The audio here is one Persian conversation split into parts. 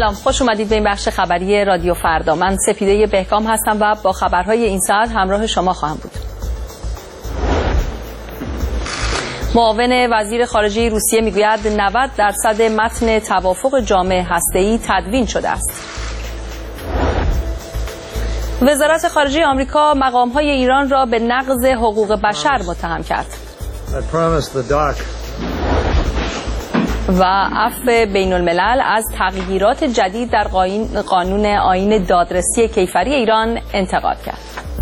سلام، خوش اومدید به این بخش خبری رادیو فردا. من سپیده بهکام هستم و با خبرهای این ساعت همراه شما خواهم بود. معاون وزیر خارجه روسیه میگوید 90% متن توافق جامع هسته‌ای تدوین شده است. وزارت خارجه آمریکا مقام‌های ایران را به نقض حقوق بشر متهم کرد. و عفو بین الملل از تغییرات جدید در قانون آیین دادرسی کیفری ایران انتقاد کرد.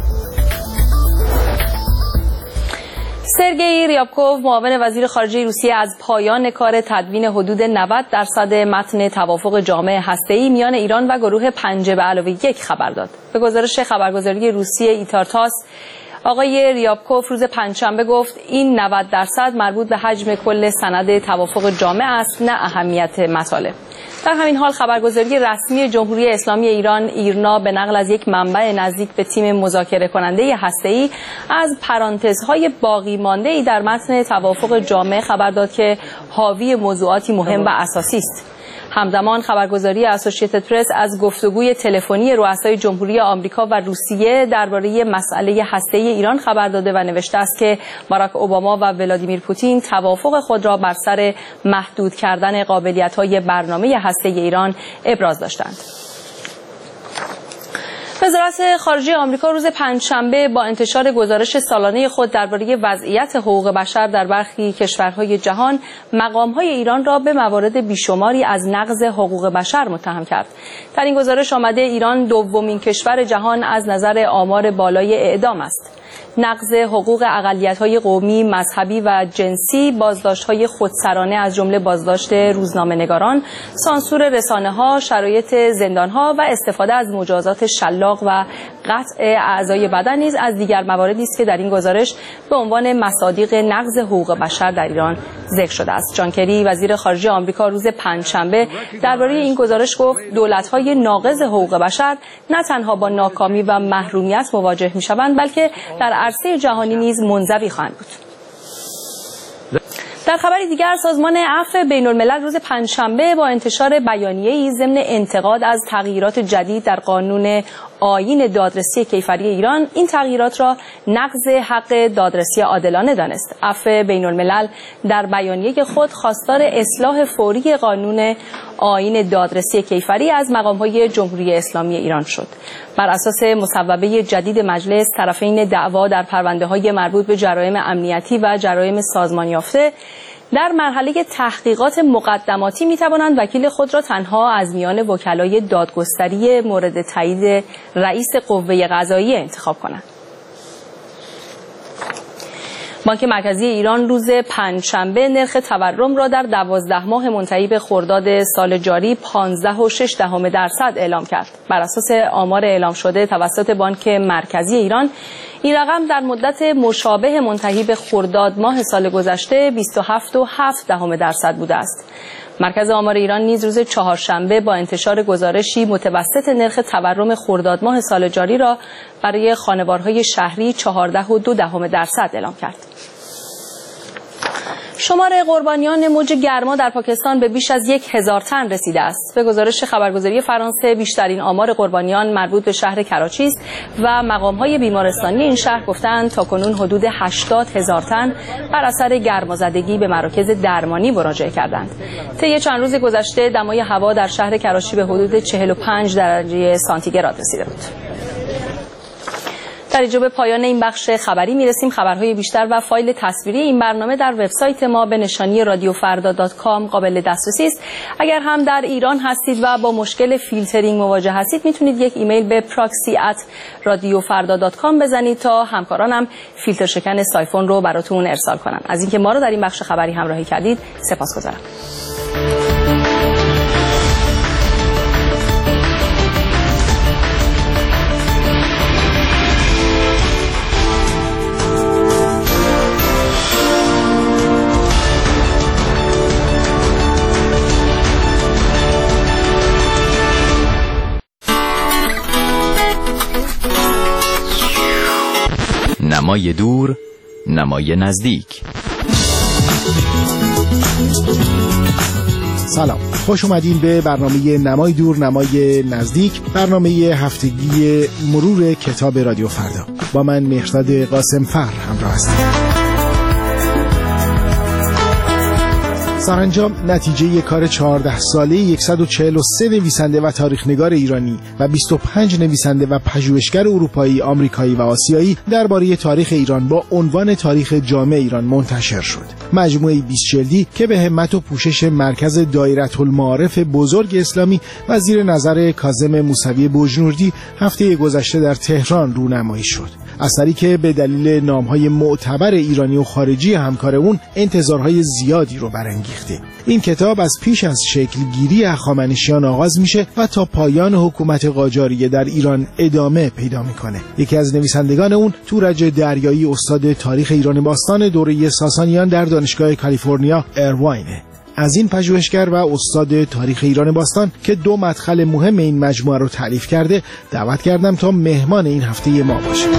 سرگئی ریابکوف معاون وزیر خارجه روسیه از پایان کار تدوین حدود 90% متن توافق جامع هسته‌ای میان ایران و گروه 5+1 خبر داد. به گزارش خبرگزاری روسیه ایتارتاس، آقای ریابکوف روز پنجشنبه گفت این 90% مربوط به حجم کل سند توافق جامع است، نه اهمیت مطالب. در همین حال خبرگزاری رسمی جمهوری اسلامی ایران ایرنا به نقل از یک منبع نزدیک به تیم مذاکره کننده هسته‌ای از پرانتزهای باقی مانده‌ای در متن توافق جامع خبر داد که حاوی موضوعاتی مهم و اساسی است. همزمان خبرگزاری اسوسییتد پرس از گفتگوی تلفنی رؤسای جمهوری آمریکا و روسیه درباره مسئله هسته‌ای ایران خبر داده و نوشته است که باراک اوباما و ولادیمیر پوتین توافق خود را بر سر محدود کردن قابلیت‌های برنامه هسته‌ای ایران ابراز داشتند. وزارت خارجه آمریکا روز پنجشنبه با انتشار گزارش سالانه خود درباره وضعیت حقوق بشر در برخی کشورهای جهان مقام‌های ایران را به موارد بیشماری از نقض حقوق بشر متهم کرد. در این گزارش آمده ایران دومین کشور جهان از نظر آمار بالای اعدام است. نقض حقوق اقلیت‌های قومی، مذهبی و جنسی، بازداشت‌های خودسرانه از جمله بازداشت روزنامه‌نگاران، سانسور رسانه‌ها، شرایط زندان‌ها و استفاده از مجازات شلاق و قطع اعضای بدن نیز از دیگر مواردی است که در این گزارش به عنوان مصادیق نقض حقوق بشر در ایران ذکر شده است. جان کری وزیر خارجه آمریکا روز پنجشنبه درباره این گزارش گفت دولت‌های ناقض حقوق بشر نه تنها با ناکامی و محرومیت مواجه می‌شوند بلکه در عرصه جهانی نیز منزوی خواهند بود. در خبری دیگر سازمان عفو بین الملل روز پنجشنبه با انتشار بیانیه‌ای ضمن انتقاد از تغییرات جدید در قانون آیین دادرسی کیفری ایران این تغییرات را نقض حق دادرسی عادلانه دانست. عفو بین الملل در بیانیه خود خواستار اصلاح فوری قانون آیین دادرسی کیفری از مقام‌های جمهوری اسلامی ایران شد. بر اساس مصوبه جدید مجلس، طرفین دعوا در پرونده‌های مربوط به جرایم امنیتی و جرایم سازمان یافته در مرحله تحقیقات مقدماتی می‌توانند وکیل خود را تنها از میان وکلای دادگستری مورد تایید رئیس قوه قضاییه انتخاب کنند. بانک مرکزی ایران روز پنجشنبه نرخ تورم را در 12 ماه منتهی به خرداد سال جاری 15.6% اعلام کرد. بر اساس آمار اعلام شده توسط بانک مرکزی ایران، این رقم در مدت مشابه منتهی به خرداد ماه سال گذشته 27.7% بوده است. مرکز آمار ایران نیز روز چهارشنبه با انتشار گزارشی متوسط نرخ تورم خرداد ماه سال جاری را برای خانوارهای شهری 14.2% اعلام کرد. شمار قربانیان موج گرما در پاکستان به بیش از 1000 تن رسیده است. به گزارش خبرگزاری فرانسه بیشترین آمار قربانیان مربوط به شهر کراچی است و مقام‌های بیمارستانی این شهر گفتند تاکنون حدود 80,000 تن بر اثر گرمازدگی به مراکز درمانی مراجعه کردند. طی چند روز گذشته دمای هوا در شهر کراچی به حدود 45 درجه سانتیگراد رسیده بود. در اینجا به پایان این بخش خبری میرسیم. خبرهای بیشتر و فایل تصویری این برنامه در وبسایت ما به نشانی radiofarda.com قابل دسترسی است. اگر هم در ایران هستید و با مشکل فیلترینگ مواجه هستید میتونید یک ایمیل به proxy@radiofarda.com بزنید تا همکارانم فیلتر شکن سایفون رو براتون ارسال کنن. از اینکه ما رو در این بخش خبری همراهی کردید سپاسگزارم. نمای دور، نمای نزدیک. سلام، خوش اومدین به برنامه نمای دور نمای نزدیک، برنامه هفتگی مرور کتاب رادیو فردا. با من مهرداد قاسمفر همراه هستم. سرانجام نتیجه کار 14 ساله 143 نویسنده و تاریخ‌نگار ایرانی و 25 نویسنده و پژوهشگر اروپایی، آمریکایی و آسیایی درباره تاریخ ایران با عنوان تاریخ جامع ایران منتشر شد. مجموعه 20 جلدی که به همت و پوشش مرکز دایرةالمعارف بزرگ اسلامی و زیر نظر کاظم موسوی بوجنوردی هفته گذشته در تهران رونمایی شد. اثری که به دلیل نام‌های معتبر ایرانی و خارجی همکار اون انتظارهای زیادی رو برانگیخته. این کتاب از پیش از شکلگیری هخامنشیان آغاز میشه و تا پایان حکومت قاجاریه در ایران ادامه پیدا میکنه. یکی از نویسندگان اون تورج دریایی، استاد تاریخ ایران باستان دوره ساسانیان در دانشگاه کالیفرنیا ارواینه. از این پژوهشگر و استاد تاریخ ایران باستان که 2 مدخل مهم این مجموعه رو تألیف کرده دعوت کردم تا مهمان این هفته ما باشه.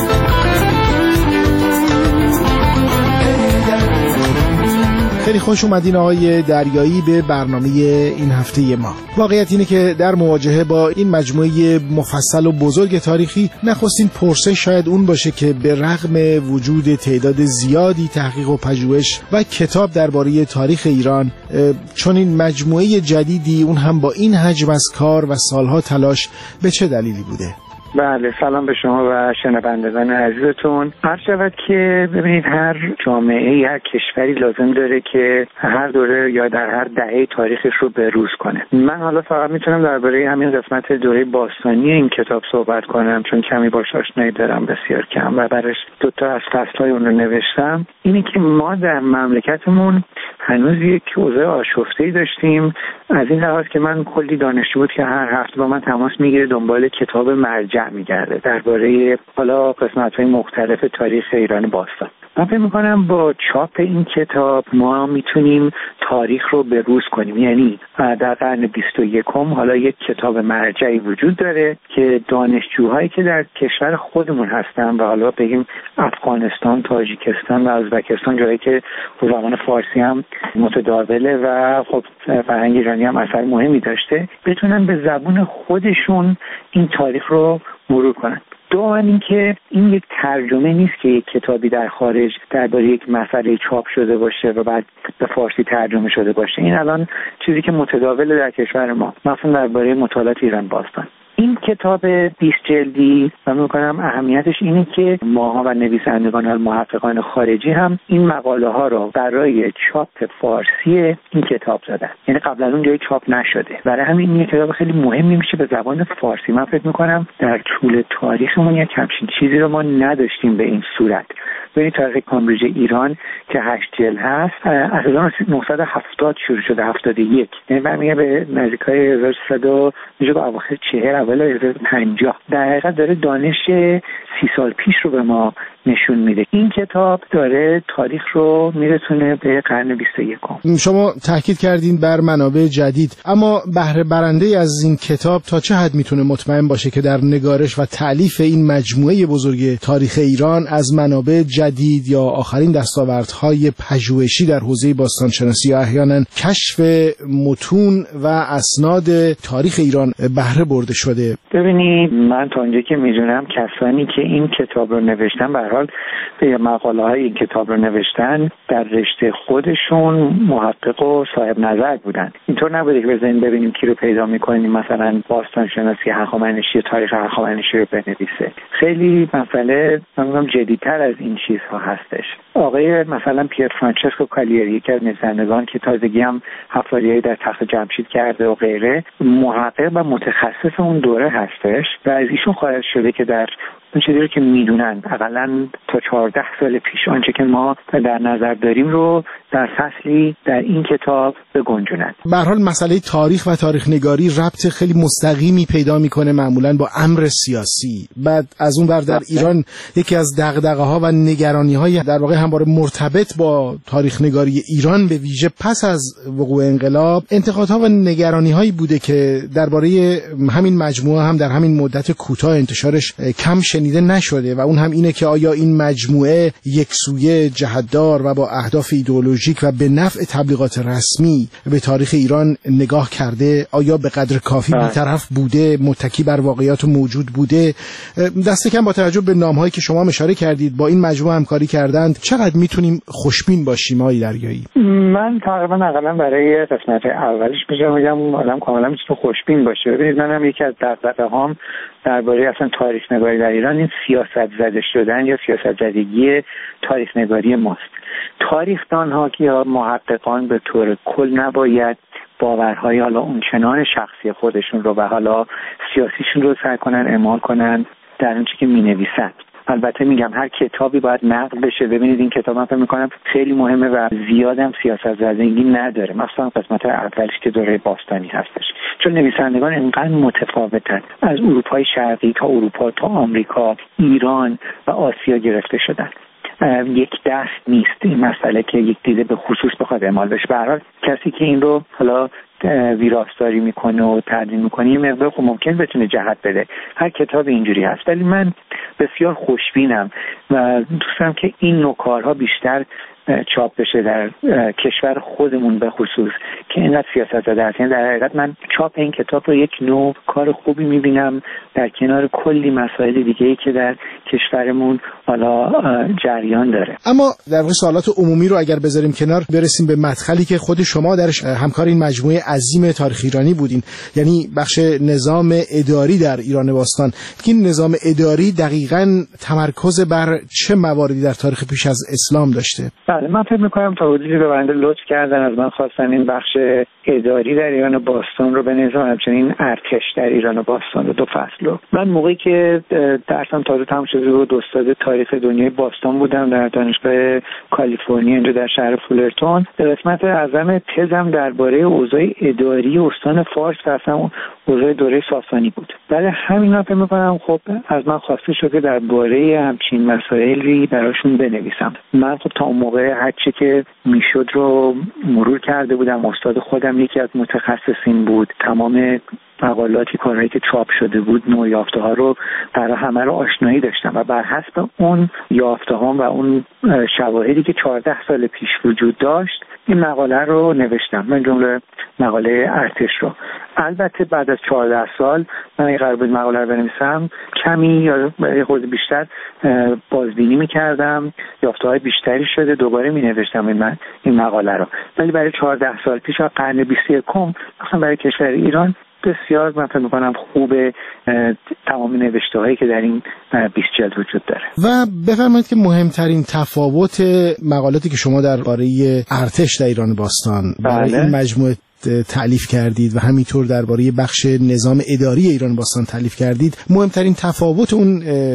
خیلی خوش اومدین آقای دریایی به برنامه این هفته ما. واقعیت اینه که در مواجهه با این مجموعه مفصل و بزرگ تاریخی نخستین پرسش شاید اون باشه که به رغم وجود تعداد زیادی تحقیق و پژوهش و کتاب درباره تاریخ ایران، چون این مجموعه جدیدی اون هم با این حجم از کار و سالها تلاش به چه دلیلی بوده؟ بله، سلام به شما و شنوندگان عزیزتون. عرض شود که ببینید هر جامعه، هر کشوری لازم داره که هر دوره یا در هر دهه تاریخش رو بروز کنه. من حالا فقط میتونم درباره همین قسمت دوره باستانی این کتاب صحبت کنم چون کمی باهاش آشنایی دارم، بسیار کم، و برایش 2 از فصل‌های اون رو نوشتم. اینه که ما در مملکتمون هنوز یک اوضاع آشفته‌ای داشتیم، از این لحاظ که من کلی دانشجو بود که هر هفته با من تماس میگیره دنبال کتاب مرجع میگرده درباره حالا قسمت‌های مختلف تاریخ ایران باستان. من فکر می‌کنم با چاپ این کتاب ما میتونیم تاریخ رو بروز کنیم. یعنی در قرن 21 حالا یک کتاب مرجعی وجود داره که دانشجوهایی که در کشور خودمون هستن و حالا بگیم افغانستان، تاجیکستان و ازبکستان، جایی که زبان فارسی هم متداوله و خب فرهنگ ایرانی هم اثر مهمی داشته، بتونن به زبون خودشون این تاریخ رو مرور کنن. دوم این که این یک ترجمه نیست که یک کتابی در خارج درباره یک مسئله چاپ شده باشه و بعد به فارسی ترجمه شده باشه. این الان چیزی که متداوله در کشور ما، مثلا درباره مطالعات ایران باستان. این کتاب 20 جلدی من می‌کنم اهمیتش اینه که ماها و نویسندگان و محققان خارجی هم این مقاله ها رو برای چاپ فارسی این کتاب زدن. یعنی قبلا اون جایی چاپ نشده. برای همین این کتاب خیلی مهمی میشه به زبان فارسی. من فکر می‌کنم در طول تاریخمون یک همچین چیزی رو ما نداشتیم به این صورت. ببینید تاریخ کامبریج ایران که 8 جلد هست از 1970 شروع شده، 71. یعنی برمیگه به نزدیکای 1300 میشه به اواخر 40 اول 50. در حقیقت داره دانش 30 سال پیش رو به ما نشون میده. این کتاب داره تاریخ رو میرسونه به قرن 21. شما تاکید کردین بر منابع جدید، اما بهره برنده از این کتاب تا چه حد میتونه مطمئن باشه که در نگارش و تألیف این مجموعه بزرگ تاریخ ایران از منابع جدید یا آخرین دستاوردهای پژوهشی در حوزه باستانشناسی یا احیانا کشف متون و اسناد تاریخ ایران بهره برده شده؟ ببینید من تا اونجایی که میدونم کسانی که این کتاب رو نوشتن به هر حال به مقاله های این کتاب رو نوشتن در رشته خودشون محقق و صاحب نظر بودن. اینطور نبوده که بزنین ببینیم کی رو پیدا میکنیم مثلا باستانشناسی هخامنشی، تاریخ هخامنشی رو بنویسه. خیلی مسئله من جدی‌تر از این چیزها هستش. آقای مثلا پیر فرانچسکو کالیری، یکی از نویسندگان که تازگی هم حفاریایی در تخت جمشید کرده و غیره، محقق و متخصص اون دوره هستش و از ایشون خواهد شده که در اون چیزی رو که میدونن حداقل تا 14 سال پیش آنچه که ما در نظر داریم رو در فصلی در این کتاب بگنجونن. به هر حال مسئله تاریخ و تاریخ نگاری ربط خیلی مستقیمی پیدا میکنه معمولا با امر سیاسی. بعد از اون ور در ایران یکی از دغدغه‌ها و نگرانی‌های در واقع همواره مرتبط با تاریخ نگاری ایران به ویژه پس از وقوع انقلاب انتقادها و نگرانی‌هایی بوده که درباره همین مجموعه هم در همین مدت کوتاه انتشارش کم شنیده نشده و اون هم اینه که آیا این مجموعه یکسویه، جهت‌دار و با اهداف ایدئولوژیک و به نفع تبلیغات رسمی به تاریخ ایران نگاه کرده؟ آیا به قدر کافی بی‌طرف بوده، متکی بر واقعیات موجود بوده؟ دست کم با توجه به نام‌هایی که شما اشاره کردید با این مجموعه همکاری کردند، چقدر میتونیم خوشبین باشیم آقای دریایی؟ من تقریبا اقلا برای قسمت اولش میگم آدم کاملا میتونه خوشبین باشه. ببینید من هم یکی از دغدغه‌هام درباره اصلا تاریخ نگاری در ایران این سیاست زده شدن یا سیاست زدگی تاریخ نگاری ماست. تاریخ‌دان‌ها یا محققان به طور کل نباید باورهای حالا اونچنان شخصی خودشون رو و حالا سیاسیشون رو سعی کنن اعمال کنن در اون چیزی که می‌نویسن. البته میگم هر کتابی باید نقد بشه. ببینید این کتاب من فکر می‌کنم خیلی مهمه و زیادم سیاست زدگی نداره، مثلا قسمت اولش که دوره باستانی هستش، چون نویسندگان اینقدر متفاوتن، از اروپای شرقی تا اروپا تا آمریکا، ایران و آسیا گرفته شدن. یک دست نیست این مسئله که یک دیده به خصوص بخواد اعمال بشه. به هر حال کسی که این رو حالا ویراستاری میکنه و تدوین میکنه یه مقدار خب ممکن بتونه جهت بده. هر کتاب اینجوری هست، ولی من بسیار خوشبینم و دوستم که این نوع کارها بیشتر چاپ بشه در کشور خودمون به خصوص که اینقدر سیاست زده است. یعنی در حقیقت من چاپ این کتاب رو یک نوع کار خوبی میبینم در کنار کلی مسائل دیگه‌ای که در کشورمون حالا جریان داره. اما در واقع سوالات عمومی رو اگر بذاریم کنار، برسیم به مدخلی که خود شما درش همکار این مجموعه عظیم تاریخ ایرانی بودین، یعنی بخش نظام اداری در ایران باستان. این نظام اداری دقیقاً تمرکز بر چه مواردی در تاریخ پیش از اسلام داشته؟ بله، من فکر می‌کنم تا حدودی به بنده لطف کردن از من خواستن این بخش اداری در ایران باستان رو به نظام همچنین ارتش در ایران باستان رو 2 فصل رو. من موقعی که درسم تازه تموم شده بود استاد تاریخ دنیای باستان بودم در دانشگاه کالیفرنیا اینجا در شهر فولرتون. قسمت اعظم تزم درباره اوضاع اداری استان فارس و اصلا اوضاع دوره ساسانی بود. ولی همینا فکر می‌کنم خب از من خواسته شد که درباره همچین مسائلی براشون بنویسم. من خب تا اون موقع هر چی که میشد رو مرور کرده بودم. استاد خودم یکی از متخصصین بود. تمام مقالاتی کارهایی که چاپ شده بود، نوع یافته‌ها رو برای همه رو آشنایی داشتم و بر حسب اون یافته‌ها و اون شواهدی که 14 سال پیش وجود داشت این مقاله رو نوشتم، من جمله مقاله ارتش رو. البته بعد از 14 سال من قرار بود مقاله رو بنویسم کمی یا خود بیشتر بازبینی می‌کردم، یافته‌های بیشتری شده، دوباره می‌نوشتم این مقاله رو. ولی برای 14 سال پیش و قرن 21 مثلا برای کشور ایران بسیار من فکر می‌کنم خوبه تمام نوشته‌هایی که در این 20 جلد وجود داره. و بفرمایید که مهمترین تفاوت مقالاتی که شما درباره ارتش در ایران باستان برای این مجموعه تألیف کردید و همینطور درباره بخش نظام اداری ایران باستان تألیف کردید، مهمترین تفاوت اون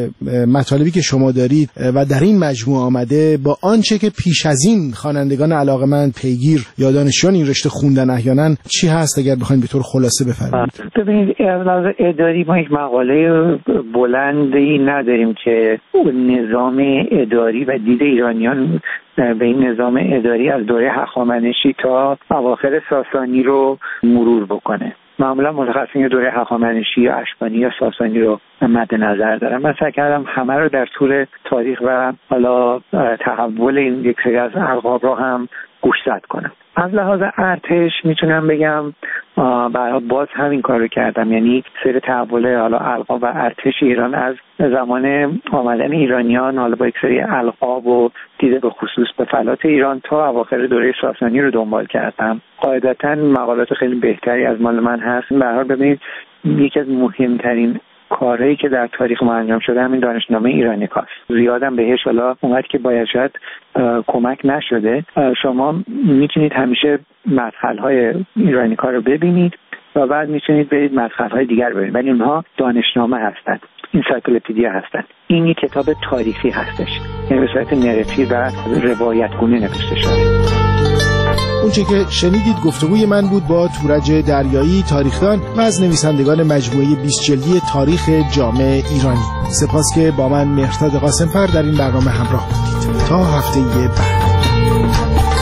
مطالبی که شما دارید و در این مجموعه آمده با آنچه که پیش از این خوانندگان علاقه‌مند پیگیر یا دانشجویان این رشته خوندن احیانا چی هست اگر بخواید به طور خلاصه بفرمایید؟ ببینید از اداری ما یک مقاله بلندی نداریم که نظام اداری و دید ایرانیان به این نظام اداری از دوره هخامنشی تا اواخر ساسانی رو مرور بکنه. معمولا متخصصین دوره هخامنشی یا اشکانی یا ساسانی رو مد نظر دارم. من سعی کردم همه رو در طول تاریخ و حالا تحول این یک سری از القاب رو هم گوشزد کنم. از لحاظ ارتش میتونم بگم برای باز همین کار رو کردم، یعنی سیر تحول حالا القاب و ارتش ایران از زمان آمدن ایرانیان حالا با یک سری القاب و دیده به خصوص به فلات ایران تا اواخر دوره ساسانی رو دنبال کردم. قاعدتاً مقالات خیلی بهتری از مال من هست. به هر حال ببینید یکی از مهمترین کارهایی که در تاریخ ما انجام شده همین دانشنامه ایرانیکاست. زیادم بهش حالا اونقدر که باید شاید کمک نشده. شما میتونید همیشه مدخل‌های ایرانیکا رو ببینید و بعد میتونید برید مدخل‌های دیگر ببینید، ولی اونها دانشنامه هستند، انسایکلوپدیا هستند. این یک کتاب تاریخی هستش، یعنی به صورت نراتیو و روایتگونه نوشته شده. اونچه که شنیدید گفتگوی من بود با تورج دریایی، تاریخدان و از نویسندگان مجموعه 20 جلدی تاریخ جامع ایرانی. سپاس که با من مهرداد قاسمفر در این برنامه همراه بودید. تا هفته بعد.